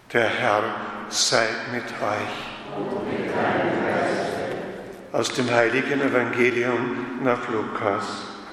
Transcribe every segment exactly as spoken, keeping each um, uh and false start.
Der Herr sei mit euch. Und mit deinem Geiste. Aus dem heiligen Evangelium nach Lukas.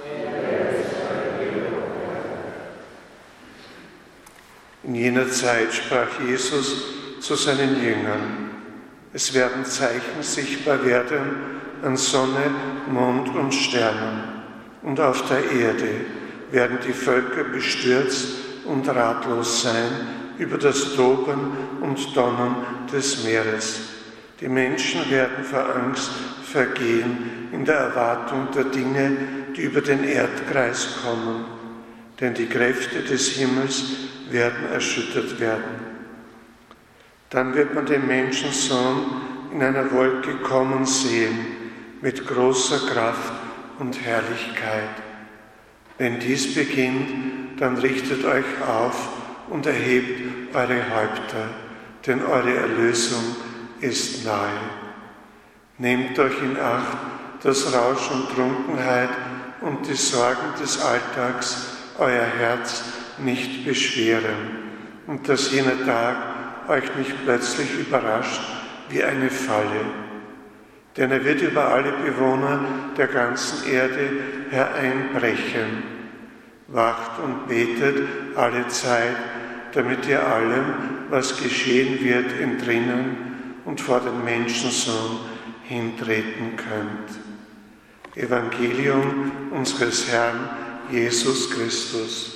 In jener Zeit sprach Jesus zu seinen Jüngern: Es werden Zeichen sichtbar werden an Sonne, Mond und Sternen, und auf der Erde werden die Völker bestürzt und ratlos sein über das Toben und Donnern des Meeres. Die Menschen werden vor Angst vergehen in der Erwartung der Dinge, die über den Erdkreis kommen, denn die Kräfte des Himmels werden erschüttert werden. Dann wird man den Menschensohn in einer Wolke kommen sehen, mit großer Kraft und Herrlichkeit. Wenn dies beginnt, dann richtet euch auf und erhebt eure Häupter, denn eure Erlösung ist nahe. Nehmt euch in Acht, dass Rausch und Trunkenheit und die Sorgen des Alltags euer Herz nicht beschweren und dass jener Tag euch nicht plötzlich überrascht wie eine Falle. Denn er wird über alle Bewohner der ganzen Erde hereinbrechen. Wacht und betet alle Zeit, damit ihr allem, was geschehen wird, entrinnen und vor den Menschensohn hintreten könnt. Evangelium unseres Herrn Jesus Christus.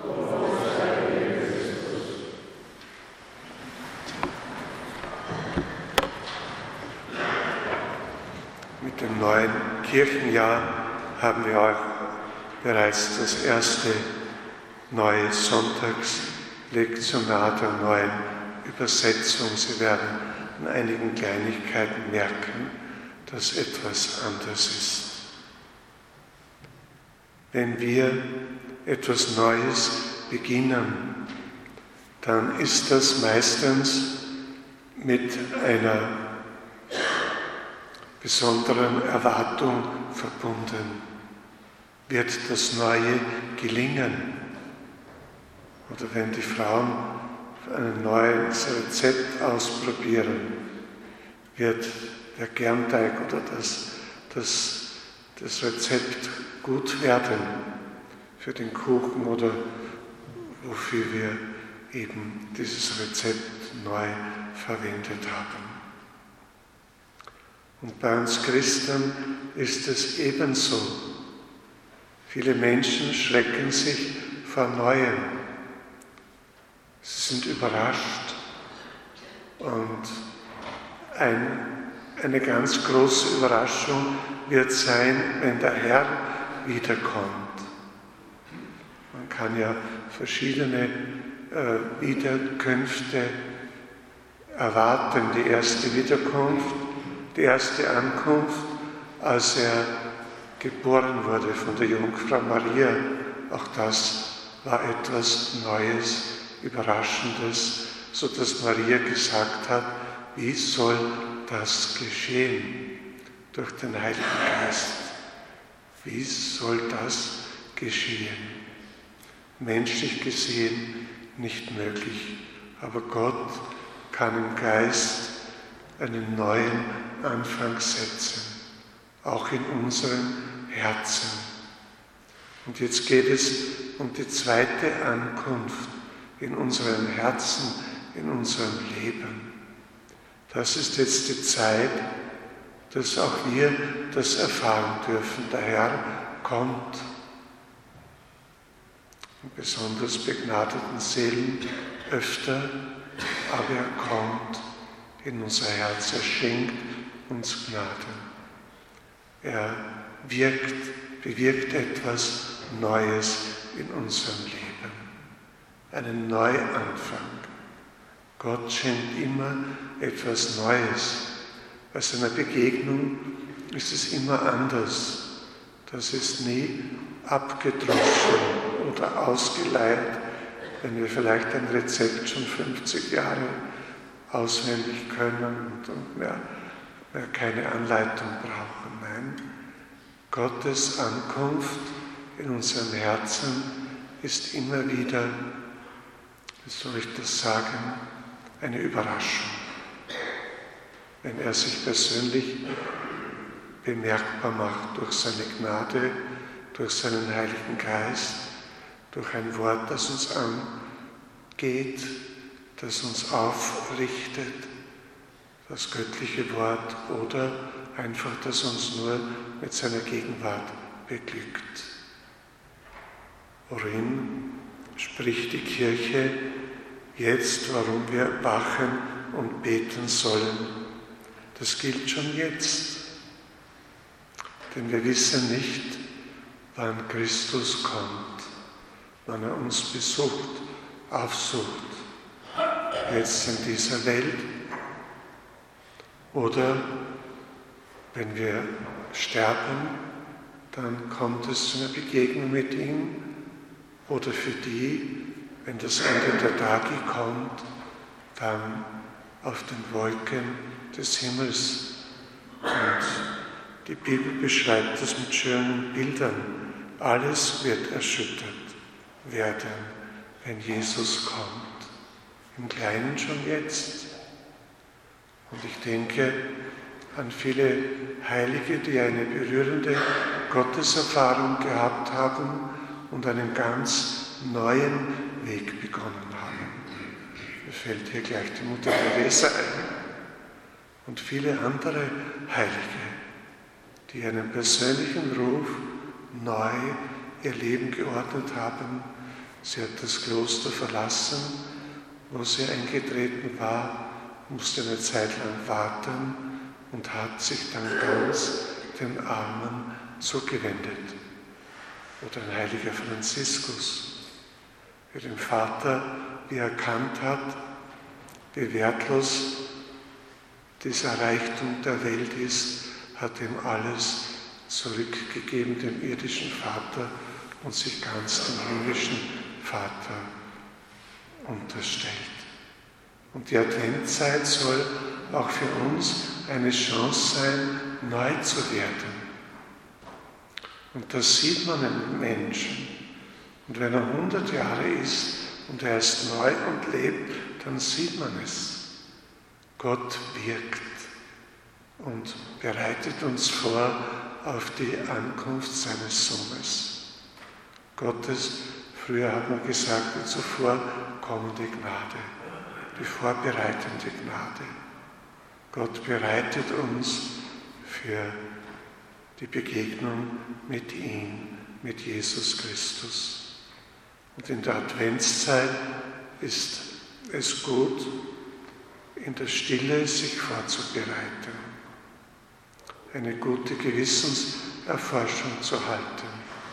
Mit dem neuen Kirchenjahr haben wir auch bereits das erste neue Sonntagslektionar der neuen Übersetzung. Sie werden an einigen Kleinigkeiten merken, dass etwas anders ist. Wenn wir etwas Neues beginnen, dann ist das meistens mit einer besonderen Erwartung verbunden. Wird das Neue gelingen? Oder wenn die Frauen ein neues Rezept ausprobieren, wird der Kernteig oder das, das, das Rezept gut werden für den Kuchen oder wofür wir eben dieses Rezept neu verwendet haben. Und bei uns Christen ist es ebenso. Viele Menschen schrecken sich vor Neuem. Sie sind überrascht. Und ein, eine ganz große Überraschung wird sein, wenn der Herr wiederkommt. Man kann ja verschiedene äh, Wiederkünfte erwarten. Die erste Wiederkunft, die erste Ankunft, als er geboren wurde von der Jungfrau Maria. Auch das war etwas Neues, Überraschendes, sodass Maria gesagt hat, wie soll das geschehen? Durch den Heiligen Geist. Wie soll das geschehen? Menschlich gesehen nicht möglich, aber Gott kann im Geist einen neuen Anfang setzen, auch in unseren Herzen. Und jetzt geht es um die zweite Ankunft in unseren Herzen, in unserem Leben. Das ist jetzt die Zeit, dass auch wir das erfahren dürfen. Der Herr kommt. In besonders begnadeten Seelen öfter, aber er kommt in unser Herz, er schenkt uns Gnade. Er wirkt, bewirkt etwas Neues in unserem Leben, einen Neuanfang. Gott schenkt immer etwas Neues. Bei seiner Begegnung ist es immer anders. Das ist nie abgedroschen oder ausgeleiert, wenn wir vielleicht ein Rezept schon fünfzig Jahre auswendig können und mehr, mehr keine Anleitung brauchen. Nein, Gottes Ankunft in unserem Herzen ist immer wieder, wie soll ich das sagen, eine Überraschung. Wenn er sich persönlich bemerkbar macht durch seine Gnade, durch seinen Heiligen Geist, durch ein Wort, das uns angeht, das uns aufrichtet, das göttliche Wort, oder einfach, das uns nur mit seiner Gegenwart beglückt. Worin spricht die Kirche jetzt, warum wir wachen und beten sollen? Das gilt schon jetzt, denn wir wissen nicht, wann Christus kommt, wann er uns besucht, aufsucht, jetzt in dieser Welt, oder wenn wir sterben, dann kommt es zu einer Begegnung mit ihm, oder für die, wenn das Ende der Tage kommt, dann auf den Wolken des Himmels. Und die Bibel beschreibt das mit schönen Bildern. Alles wird erschüttert werden, wenn Jesus kommt. Im Kleinen schon jetzt. Und ich denke an viele Heilige, die eine berührende Gotteserfahrung gehabt haben und einen ganz neuen Weg begonnen haben. Mir fällt hier gleich die Mutter Teresa ein und viele andere Heilige, die einen persönlichen Ruf neu ihr Leben geordnet haben. Sie hat das Kloster verlassen, wo sie eingetreten war, musste eine Zeit lang warten und hat sich dann ganz den Armen zugewendet. Oder ein heiliger Franziskus, der den Vater, wie er erkannt hat, wie wertlos dieser Reichtum der Welt ist, hat ihm alles zurückgegeben, dem irdischen Vater, und sich ganz dem himmlischen Vater unterstellt. Und die Adventzeit soll auch für uns eine Chance sein, neu zu werden. Und das sieht man im Menschen. Und wenn er hundert Jahre ist und er ist neu und lebt, dann sieht man es. Gott wirkt und bereitet uns vor auf die Ankunft seines Sohnes. Gottes, früher hat man gesagt, die zuvor kommende Gnade, die vorbereitende Gnade. Gott bereitet uns für die Begegnung mit ihm, mit Jesus Christus. Und in der Adventszeit ist es gut, in der Stille sich vorzubereiten, eine gute Gewissenserforschung zu halten,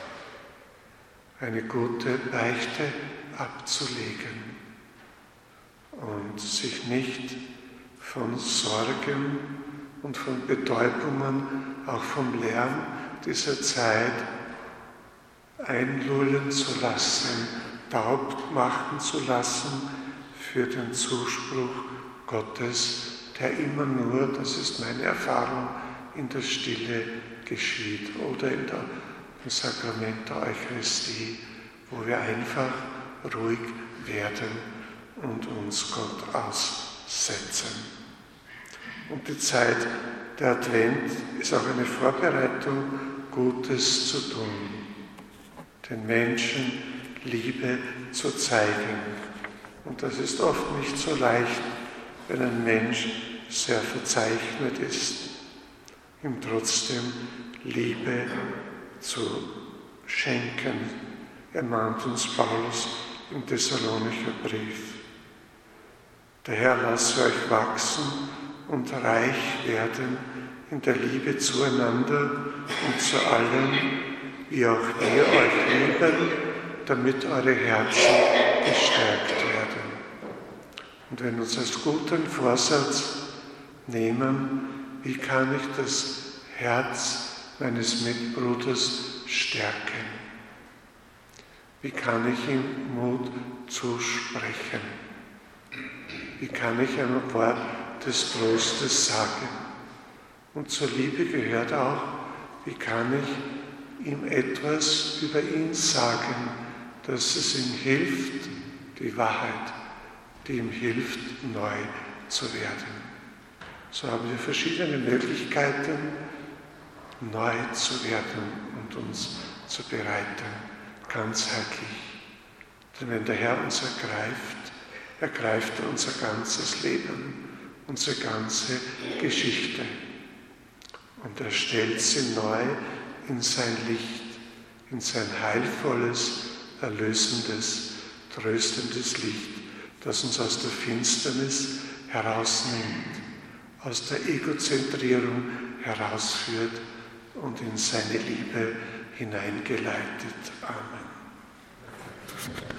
eine gute Beichte abzulegen und sich nicht von Sorgen und von Betäubungen, auch vom Lärm dieser Zeit einlullen zu lassen, taub machen zu lassen für den Zuspruch Gottes, der immer nur, das ist meine Erfahrung, in der Stille geschieht oder in der, im Sakrament der Eucharistie, wo wir einfach ruhig werden und uns Gott aussetzen. Und die Zeit der Advent ist auch eine Vorbereitung, Gutes zu tun, den Menschen Liebe zu zeigen. Und das ist oft nicht so leicht, wenn ein Mensch sehr verzeichnet ist, ihm trotzdem Liebe zu schenken. Ermahnt uns Paulus im Thessalonicher Brief. Der Herr lasse euch wachsen und reich werden in der Liebe zueinander und zu allen, wie auch wir euch lieben, damit eure Herzen gestärkt werden. Und wenn wir uns als guten Vorsatz nehmen, wie kann ich das Herz meines Mitbruders stärken? Wie kann ich ihm Mut zusprechen? Wie kann ich ein Wort des Trostes sagen? Und zur Liebe gehört auch, wie kann ich ihm etwas über ihn sagen, dass es ihm hilft, die Wahrheit, die ihm hilft, neu zu werden. So haben wir verschiedene Möglichkeiten, neu zu werden und uns zu bereiten, ganzheitlich. Denn wenn der Herr uns ergreift, ergreift er unser ganzes Leben, unsere ganze Geschichte. Und er stellt sie neu in sein Licht, in sein heilvolles, erlösendes, tröstendes Licht, das uns aus der Finsternis herausnimmt, aus der Egozentrierung herausführt und in seine Liebe hineingeleitet. Amen.